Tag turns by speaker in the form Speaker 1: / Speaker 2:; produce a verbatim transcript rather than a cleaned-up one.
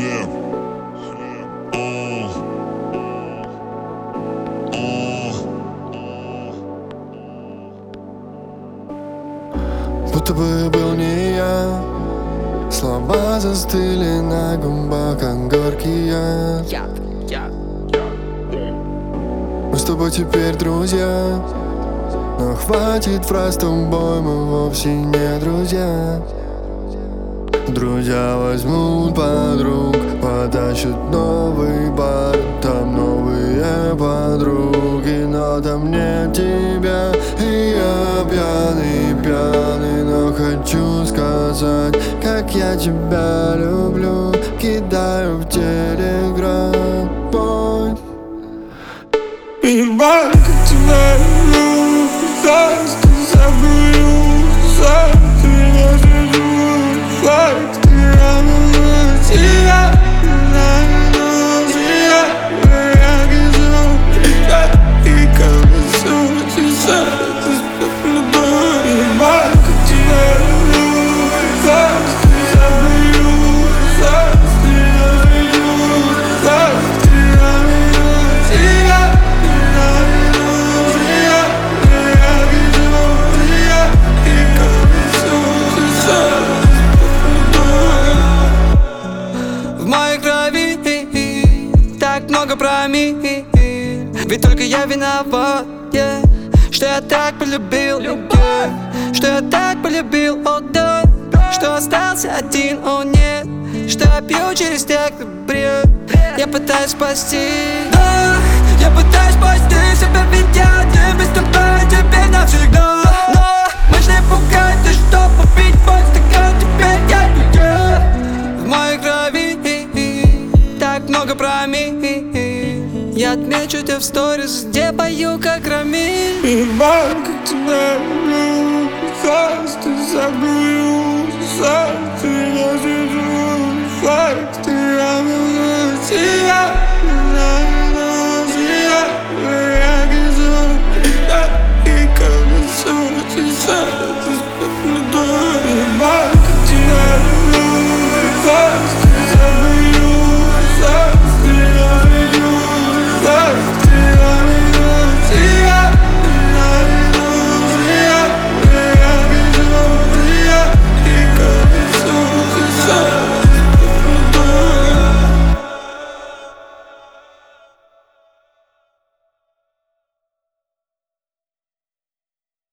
Speaker 1: хлеб. О, о.
Speaker 2: Будто бы был не я. Слова застыли на губах, как горькие. Мы с тобой теперь друзья, но хватит фраз, с тобой мы вовсе не друзья. Друзья возьмут подруг, потащат новый бар. Там новые подруги, но там нет тебя. И я пьяный, пьяный, но хочу сказать, как я тебя люблю. Кидаю в телеграм пост.
Speaker 3: Ебать, как тебя люблю, пытаюсь, ты забыл, сам ты не жду, факт, ты обманул тебя, обманул тебя, я вижу тебя и колесу, часа, ты спокойно. Ебать, как тебя люблю, пытаюсь, ты забыл, сам ты не жду, факт, ты обманул тебя.
Speaker 4: В моей крови так много про мир, ведь только я виноват, yeah, что я так полюбил, yeah, что я так полюбил, о oh, да, что остался один, о oh, нет, что я пью через текст бред. Я пытаюсь спасти, да, я пытаюсь спасти себя, ведь я один без тобой теперь навсегда. Но мысли пугают, ты что, попить мой стакан, теперь я yeah. В моей крови так много про мир. Я отмечу тебя в сторис, где пою как Рамиль.
Speaker 3: Ебать, как тебя люблю, пытаюсь, ты забыл, сам ты не жду, факт, ты обманул тебя.